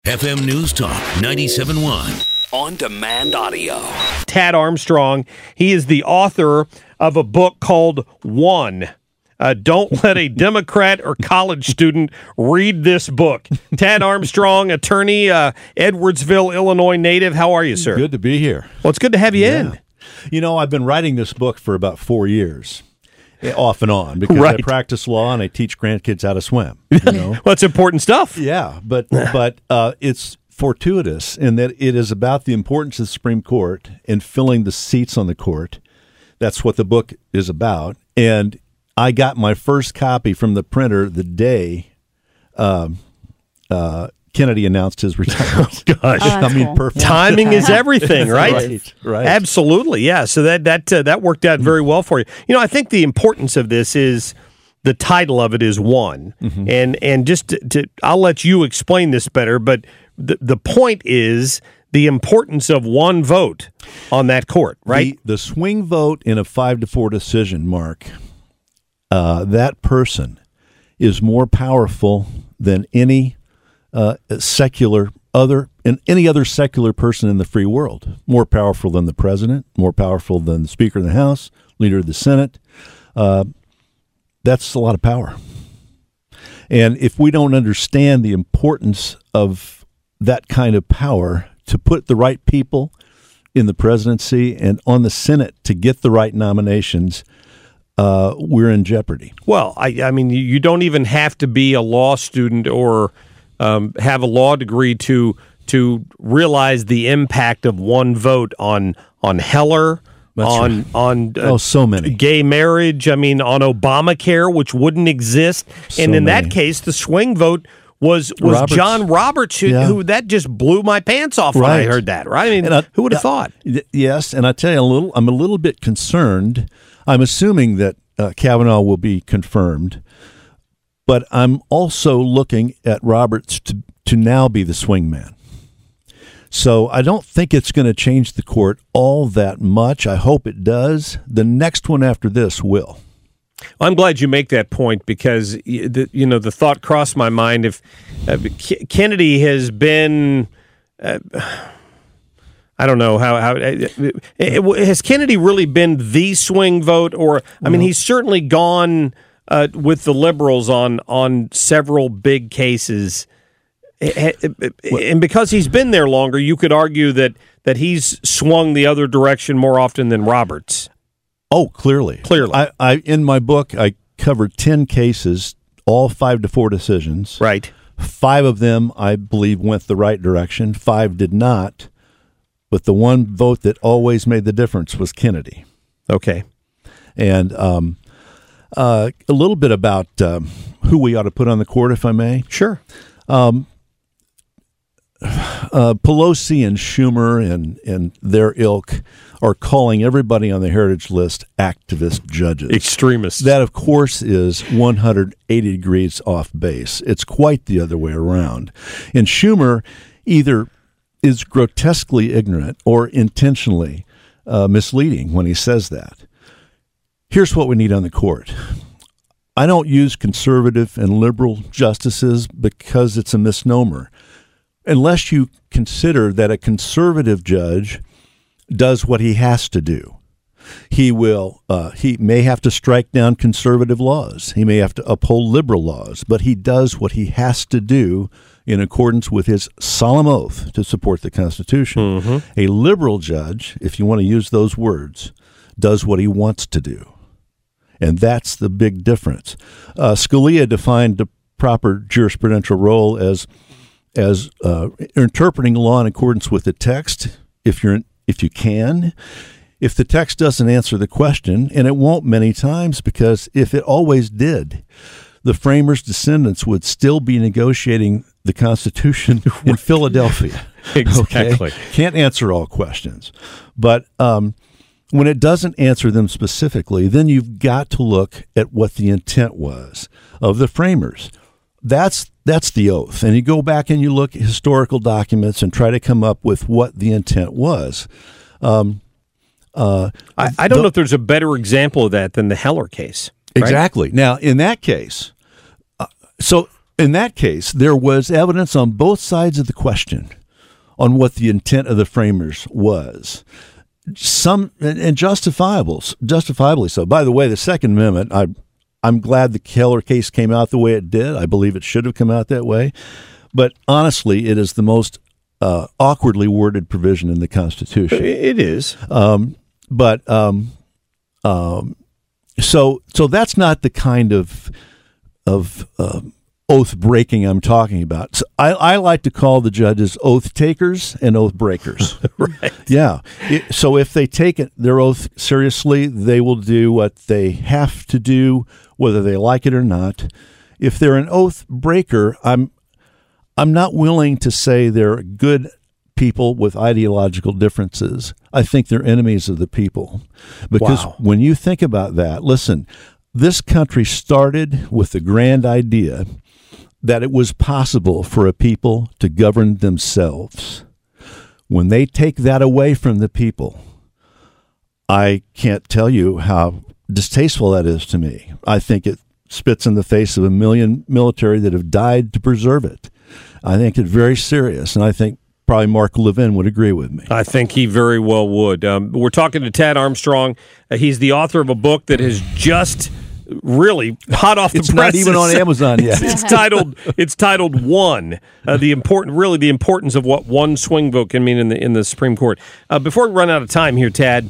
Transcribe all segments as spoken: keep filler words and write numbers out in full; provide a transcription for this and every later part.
F M News Talk ninety-seven point one. On demand audio. Tad Armstrong, he is the author of a book called One. Uh, don't let a Democrat or college student read this book. Tad Armstrong, attorney, uh, Edwardsville, Illinois native. How are you, sir? Good to be here. Well, it's good to have you Yeah. in. You know, I've been writing this book for about four years, off and on, because Right. I practice law and I teach grandkids how to swim. You know? Well, it's important stuff. Yeah, but but uh, it's fortuitous in that it is about the importance of the Supreme Court and filling the seats on the court. That's what the book is about. And I got my first copy from the printer the day um, uh, Kennedy announced his retirement. Gosh. Oh, I that's mean, cool. perfect. Timing is everything, right? Right, right. Absolutely, yeah. So that that uh, that worked out very well for you. You know, I think the importance of this is the title of it is One, Mm-hmm. and and just to, to I'll let you explain this better, but the the point is the importance of one vote on that court, right? The, the swing vote in a five to four decision, Mark, uh, that person is more powerful than any uh, secular other and any other secular person in the free world. More powerful than the president, more powerful than the Speaker of the House, leader of the Senate. Uh, that's a lot of power. And if we don't understand the importance of that kind of power to put the right people in the presidency and on the Senate to get the right nominations, uh, we're in jeopardy. Well, I, I mean, you- you don't even have to be a law student or um, have a law degree to to realize the impact of one vote on on Heller, That's on right. on uh, Oh, so many. gay marriage. I mean, on Obamacare, which wouldn't exist, So and in that many. case, the swing vote was was Roberts. John Roberts, who, Yeah. who that just blew my pants off when I Right. heard that. Right? I mean, And I- who would have yeah, thought? y- Yes, and I tell you a little. I'm a little bit concerned. I'm assuming that uh, Kavanaugh will be confirmed, but I'm also looking at Roberts to to now be the swing man. So I don't think it's going to change the court all that much. I hope it does. The next one after this will. I'm glad you make that point because y- the, you know the thought crossed my mind if uh, K- Kennedy has been. Uh, I don't know how how uh, it, it, has Kennedy really been the swing vote, or I mean, he's certainly gone uh, with the liberals on on several big cases, Eh, eh, and because he's been there longer, you could argue that that he's swung the other direction more often than Roberts. Oh, clearly. Clearly. I, I in my book I covered ten cases, all five to four decisions. Right. Five of them, I believe, went the right direction. Five did not. But the one vote that always made the difference was Kennedy. Okay. And um, uh, a little bit about um, who we ought to put on the court, if I may. Sure. Uh, Pelosi and Schumer and, and their ilk are calling everybody on the heritage list activist judges. Extremists. That, of course, is one hundred eighty degrees off base. It's quite the other way around. And Schumer either is grotesquely ignorant or intentionally uh, misleading when he says that. Here's what we need on the court. I don't use conservative and liberal justices because it's a misnomer. Unless you consider that a conservative judge does what he has to do. He will. Uh, he may have to strike down conservative laws. He may have to uphold liberal laws, but he does what he has to do in accordance with his solemn oath to support the Constitution. Mm-hmm. A liberal judge, if you want to use those words, does what he wants to do, and that's the big difference. Uh, Scalia defined the proper jurisprudential role as as uh, interpreting law in accordance with the text, if you're if you can. If the text doesn't answer the question, and it won't many times, because if it always did, the framers' descendants would still be negotiating the Constitution in Philadelphia. Exactly. Okay? Can't answer all questions. But um, when it doesn't answer them specifically, then you've got to look at what the intent was of the framers. That's that's the oath. And you go back and you look at historical documents and try to come up with what the intent was. Um, uh, I, I don't the- know if there's a better example of that than the Heller case. Right? Exactly. Now, in that case, uh, so in that case, there was evidence on both sides of the question on what the intent of the framers was. Some and justifiable, justifiably so. By the way, the Second Amendment, I, I'm glad the Keller case came out the way it did. I believe it should have come out that way. But honestly, it is the most uh, awkwardly worded provision in the Constitution. It is. Um, but um, um, so so that's not the kind of of uh, oath breaking I'm talking about. So I, I like to call the judges oath takers and oath breakers. Right. Yeah. It, so if they take it, their oath seriously, they will do what they have to do, whether they like it or not. If they're an oath breaker, I'm I'm not willing to say they're good people with ideological differences. I think they're enemies of the people. Because Wow. when you think about that, listen, this country started with the grand idea that it was possible for a people to govern themselves. When they take that away from the people, I can't tell you how distasteful that is to me. I think it spits in the face of a million military that have died to preserve it. I think it's very serious, and I think probably Mark Levin would agree with me. I think he very well would. Um, we're talking to Tad Armstrong. Uh, he's the author of a book that has just really hot off the It's presses. not even on Amazon yet. It's, it's titled. It's titled "One." Uh, the important, really, the importance of what one swing vote can mean in the in the Supreme Court. Uh, before we run out of time here, Tad,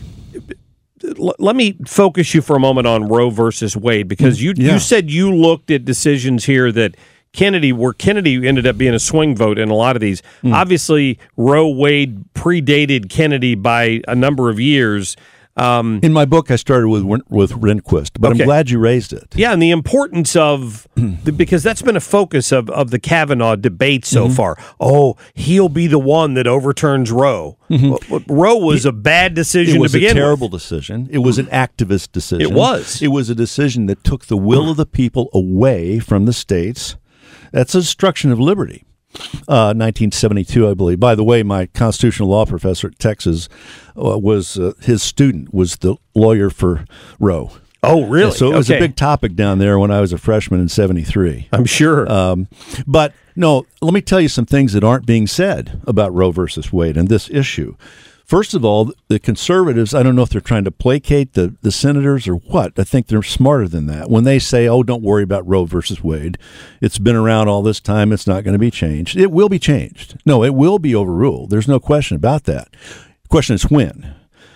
l- let me focus you for a moment on Roe versus Wade, because you Yeah. you said you looked at decisions here that Kennedy, where Kennedy ended up being a swing vote in a lot of these. Mm. Obviously, Roe Wade predated Kennedy by a number of years. Um, In my book, I started with with Rehnquist, but Okay. I'm glad you raised it. yeah, and the importance of, the, because that's been a focus of, of the Kavanaugh debate so Mm-hmm. far. Oh, he'll be the one that overturns Roe. Well, well, Roe was a bad decision Mm-hmm. It was to a begin terrible with. decision. It was an activist decision. It was. It was a decision that took the will of the people away from the states. That's a destruction of liberty. Uh, nineteen seventy-two, I believe. By the way, my constitutional law professor at Texas uh, was uh, his student was the lawyer for Roe. Oh, really? So it was Okay. a big topic down there when I was a freshman in seventy-three. I'm sure. Um, but no, let me tell you some things that aren't being said about Roe versus Wade and this issue. First of all, the conservatives, I don't know if they're trying to placate the, the senators or what. I think they're smarter than that. When they say, oh, don't worry about Roe versus Wade, it's been around all this time, it's not going to be changed. It will be changed. No, it will be overruled. There's no question about that. The question is when.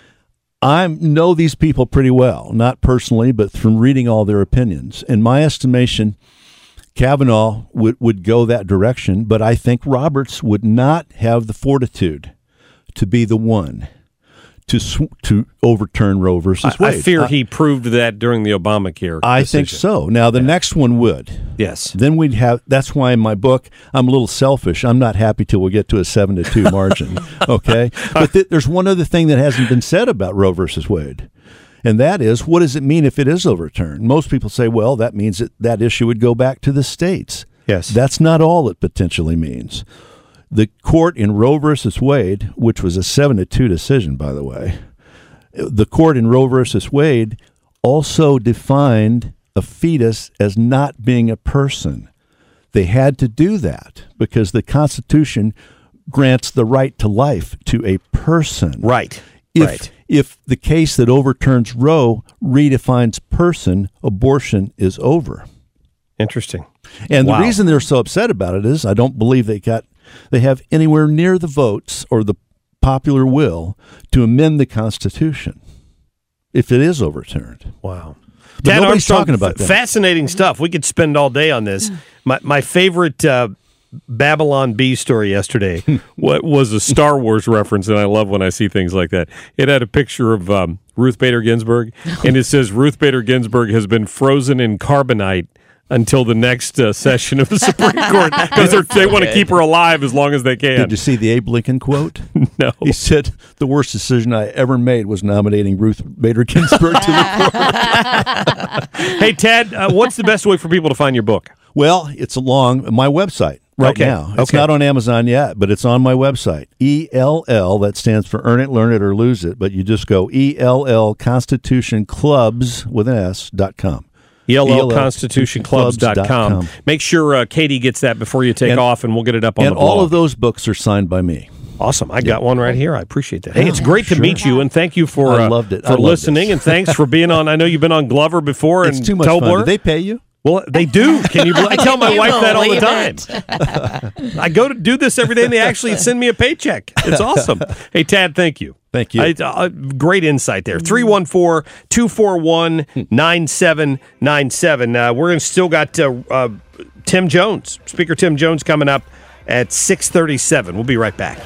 I know these people pretty well, not personally, but from reading all their opinions. In my estimation, Kavanaugh would, would go that direction, but I think Roberts would not have the fortitude to be the one to sw- to overturn Roe versus I, Wade. I fear I, he proved that during the Obamacare I decision. think so. Now, the next one would. Yes. Then we'd have, that's why in my book, I'm a little selfish. I'm not happy till we get to a seven to two margin. Okay. But th- there's one other thing that hasn't been said about Roe versus Wade. And that is, what does it mean if it is overturned? Most people say, well, that means that that issue would go back to the states. Yes. That's not all it potentially means. The court in Roe versus Wade, which was a seven to two decision, by the way, the court in Roe versus Wade also defined a fetus as not being a person. They had to do that because the Constitution grants the right to life to a person. Right. If, right. if the case that overturns Roe redefines person, abortion is over. Interesting. And Wow. the reason they're so upset about it is I don't believe they got they have anywhere near the votes or the popular will to amend the Constitution if it is overturned. Wow. But Tad nobody's Armstrong, talking about f- that. Fascinating stuff. We could spend all day on this. My my favorite uh, Babylon Bee story yesterday what was a Star Wars reference, and I love when I see things like that. It had a picture of um, Ruth Bader Ginsburg, and it says Ruth Bader Ginsburg has been frozen in carbonite until the next uh, session of the Supreme Court because they want to keep her alive as long as they can. Did you see the Abe Lincoln quote? No. He said, the worst decision I ever made was nominating Ruth Bader Ginsburg to the court. Hey, Tad, uh, what's the best way for people to find your book? Well, it's along my website right Okay. now. It's Okay. not on Amazon yet, but it's on my website. E L L, that stands for Earn It, Learn It, or Lose It, but you just go E L L Constitution Clubs with an S dot com. E L L constitution clubs dot com. Make sure uh, Katie gets that before you take and, off, and we'll get it up on and the blog. And all of those books are signed by me. Awesome. I got one right here. I appreciate that. Hey, it's Oh, great to sure. meet you, and thank you for, I uh, loved it. I for loved listening, it. and thanks for being on. I know you've been on Glover before It's and too much Tobler. fun. Do they pay you? Well, they do. Can you? I tell my Can you wife that all the believe time. I go to do this every day, and they actually send me a paycheck. It's awesome. Hey, Tad, thank you. Thank you. I, uh, great insight there. three one four, two four one, nine seven nine seven. Uh, we're gonna still got uh, uh, Tim Jones, Speaker Tim Jones, coming up at six thirty-seven. We'll be right back.